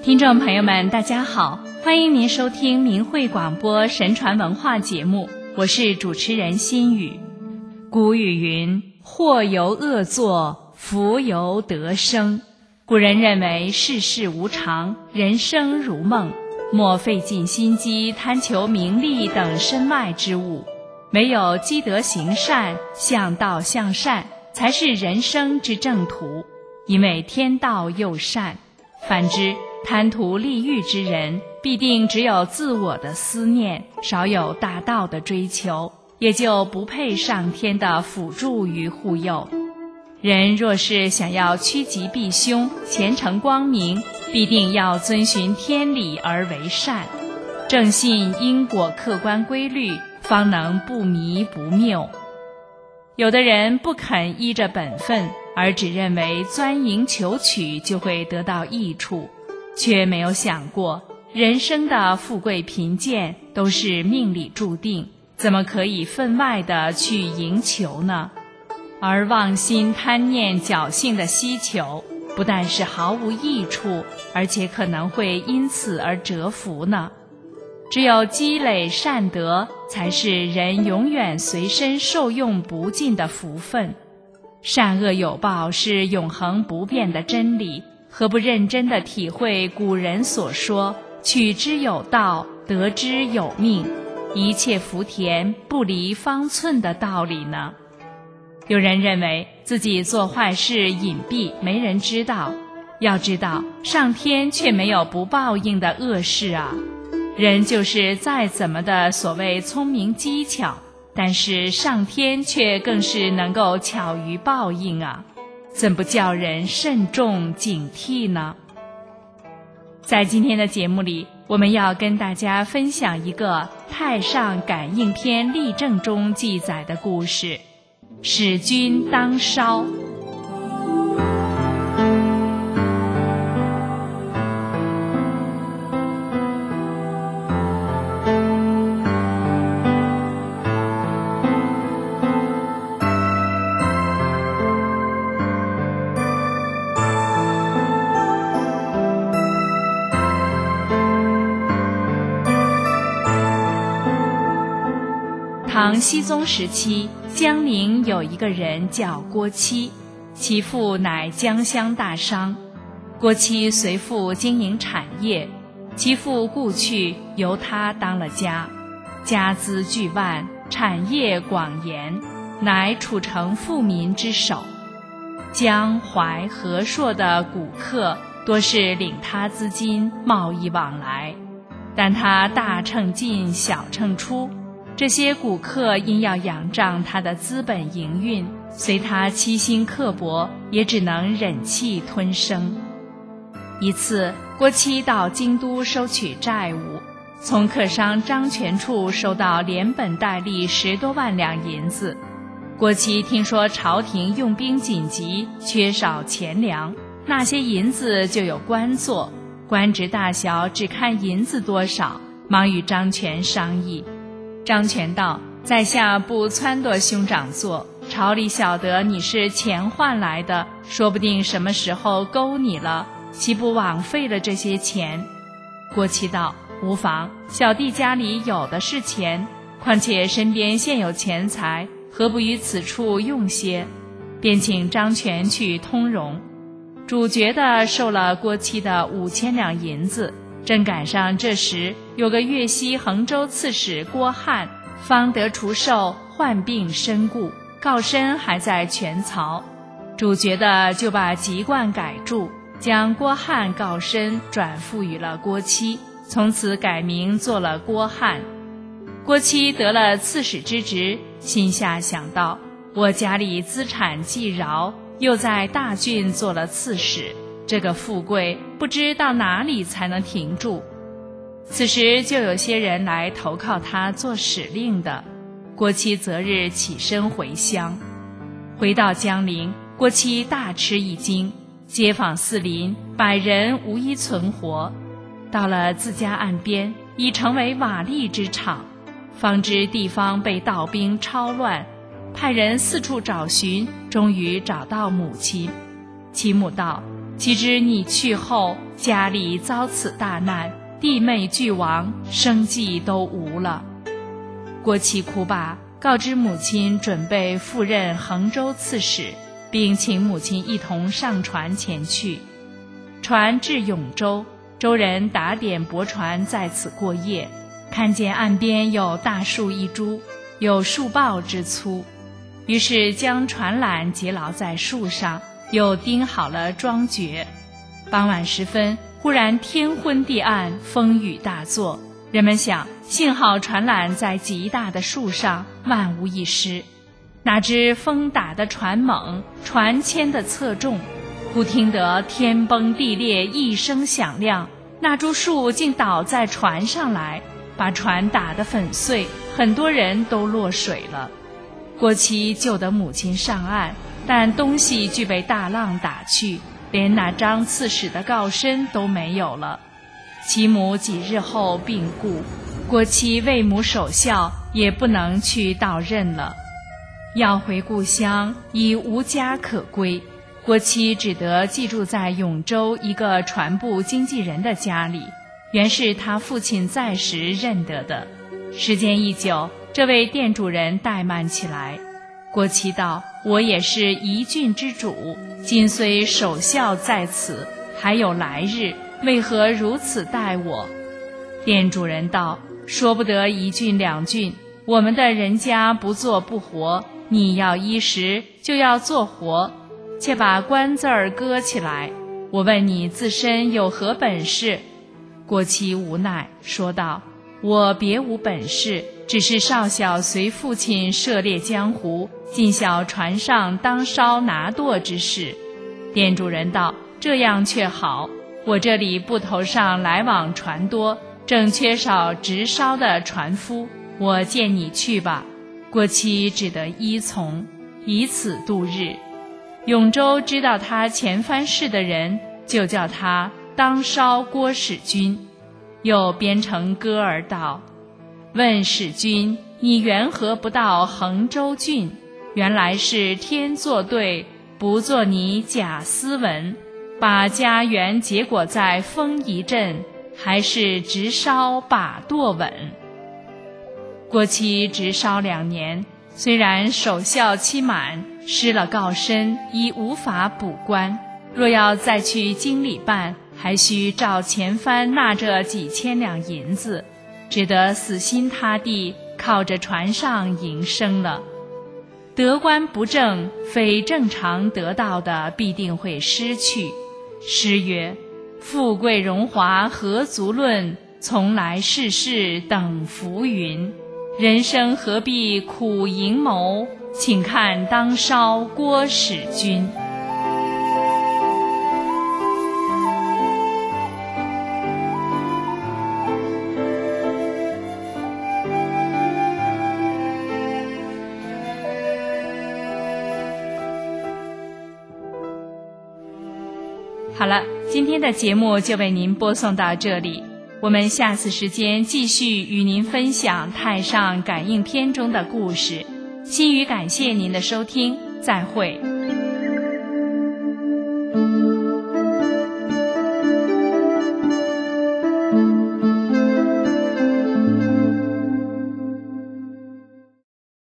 听众朋友们，大家好，欢迎您收听明慧广播神传文化节目，我是主持人心语。古语云：祸由恶作，福由得生。古人认为世事无常，人生如梦，莫费尽心机贪求名利等身外之物，唯有积德行善，向道向善，才是人生之正途。因为天道佑善，反之贪图利欲之人，必定只有自我的思念，少有大道的追求，也就不配上天的辅助与护佑。人若是想要趋吉避凶，前程光明，必定要遵循天理而为善，正信因果客观规律，方能不迷不谬。有的人不肯依着本分，而只认为钻营求取就会得到益处，却没有想过人生的富贵贫贱都是命里注定，怎么可以分外的去营求呢？而妄心贪念侥幸的希求，不但是毫无益处，而且可能会因此而折福呢。只有积累善德，才是人永远随身受用不尽的福分。善恶有报是永恒不变的真理，何不认真地体会古人所说取之有道，得之有命，一切福田不离方寸的道理呢？有人认为自己做坏事隐蔽，没人知道，要知道上天却没有不报应的恶事啊。人就是再怎么的所谓聪明机巧，但是上天却更是能够巧于报应啊，怎不叫人慎重警惕呢？在今天的节目里，我们要跟大家分享一个太上感应篇例证中记载的故事，使君当烧。唐僖宗时期，江宁有一个人叫郭期，其父乃江乡大商。郭期随父经营产业，其父故去，由他当了家，家资巨万，产业广延，乃处成富民之首。江淮和硕的古客多是领他资金，贸易往来，但他大秤进，小秤出，这些古客因要仰仗他的资本营运，随他欺辛刻薄，也只能忍气吞声。一次，郭期到京都收取债务，从客商张全处收到连本带利10多万两银子。郭期听说朝廷用兵紧急，缺少钱粮，那些银子就有官做，官职大小只看银子多少，忙与张全商议。张全道：在下不撺掇兄长做，朝里晓得你是钱换来的，说不定什么时候勾你了，岂不枉费了这些钱？郭期道：无妨，小弟家里有的是钱，况且身边现有钱财，何不于此处用些？便请张全去通融。主角的收了郭期的5000两银子，正赶上这时有个粤西衡州刺史郭翰方得除寿，患病身故，告身还在泉曹。主角的就把籍贯改注，将郭翰告身转付予了郭期，从此改名做了郭翰。郭期得了刺史之职，心下想到，我家里资产既饶，又在大郡做了刺史，这个富贵不知到哪里才能停住。此时就有些人来投靠他做使令的。郭期择日起身回乡。回到江陵，郭期大吃一惊，街坊四邻100人无一存活。到了自家岸边，已成为瓦砾之场，方知地方被盗兵抄乱，派人四处找寻，终于找到母亲。其母道：其知你去后， 家里遭此大难，弟妹俱亡，生计都无了。郭琦哭罢，告知母亲准备赴任衡州刺史，并请母亲一同上船前去。船至永州，州人打点驳船在此过夜，看见岸边有大树一株，有树抱之粗，于是将船缆结牢在树上，又钉好了桩橛。傍晚时分，忽然天昏地暗，风雨大作。人们想，幸好船缆在极大的树上，万无一失。哪知风打得船猛，船牵得侧重，忽听得天崩地裂一声响亮，那株树竟倒在船上来，把船打得粉碎，很多人都落水了。郭琦救得母亲上岸，但东西俱被大浪打去，连那张刺史的告身都没有了。其母几日后病故，郭琦为母守孝，也不能去到任了。要回故乡，已无家可归，郭琦只得寄住在永州一个船部经纪人的家里，原是他父亲在时认得的。时间一久，这位店主人怠慢起来。郭琦道：“我也是一郡之主，今虽守孝在此，还有来日，为何如此待我？”店主人道：“说不得一郡两郡，我们的人家不做不活，你要衣食，就要做活，且把官字儿搁起来。我问你自身有何本事？”郭琦无奈说道：“我别无本事，只是少小随父亲涉猎江湖，尽晓船上当烧拿舵之事。”店主人道：“这样却好，我这里埠头上来往船多，正缺少直烧的船夫，我见你去吧。”郭琦只得依从，以此度日。永州知道他前番事的人，就叫他当烧郭使君，又编成歌儿道：“问使君，你缘何不到衡州郡？原来是天作对，不做你假斯文。把家园结果在丰仪镇，还是直烧把舵稳。”郭琦直烧2年，虽然守孝期满，失了告身，已无法补官。若要再去京里办，还需照前番纳这几千两银子，只得死心塌地靠着船上营生了。得官不正，非正常得到的必定会失去。诗曰：“富贵荣华何足论，从来世事等浮云。人生何必苦营谋，请看当烧郭使君。”好了，今天的节目就为您播送到这里，我们下次时间继续与您分享《太上感应篇》中的故事。心语感谢您的收听，再会。